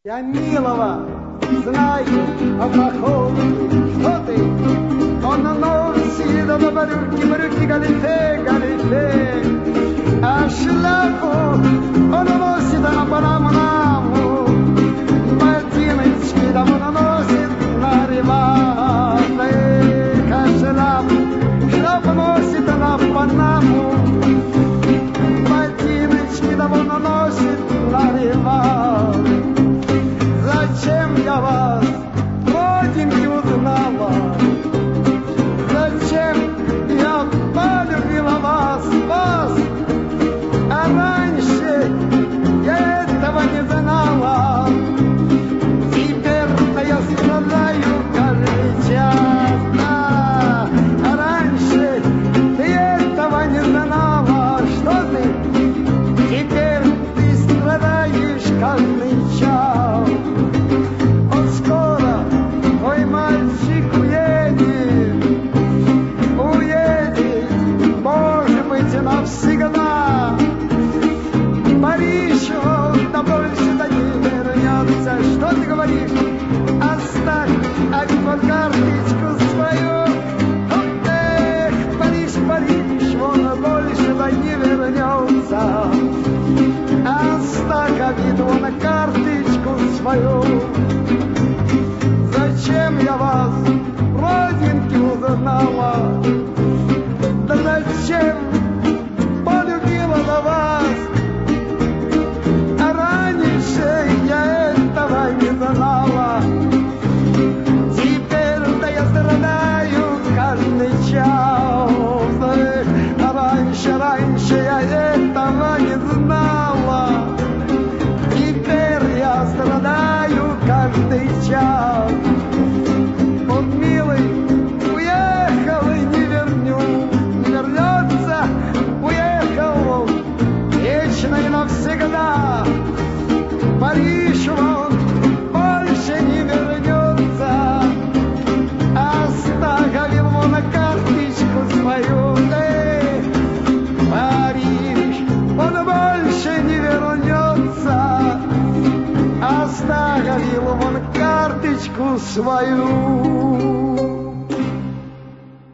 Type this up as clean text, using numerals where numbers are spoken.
Я милого знаю, а плохого что ты? Он носит до брюки, галифе, а шляпу он носит на панаму, ботиночки там он носит на реванах, а шляпу носит на панаму, ботиночки там он носит на реванах. Зачем я вас, родинки, узнала? Зачем я полюбила вас? А раньше я этого не знала. Теперь-то я страдаю каждый час. А раньше ты этого не знала. Что ты? Теперь ты страдаешь каждый час. Навсегда. Париж, он да больше да не вернется. Что ты говоришь? Оставь карточку свою. Эх, Париж, Париж, он больше да не вернется. Оставь он карточку свою. Зачем я вас, родинки, узнала? Да зачем полюбила вас? А раньше я этого не знала. Теперь-то я страдаю каждый час. А раньше я этого не знала. Теперь я страдаю каждый час. Вот милый уехал и не вернется. Уехал вечно и навсегда. Париж он больше не вернется. Оставил он карточку свою. Париж он больше не вернется. Оставил он карточку свою.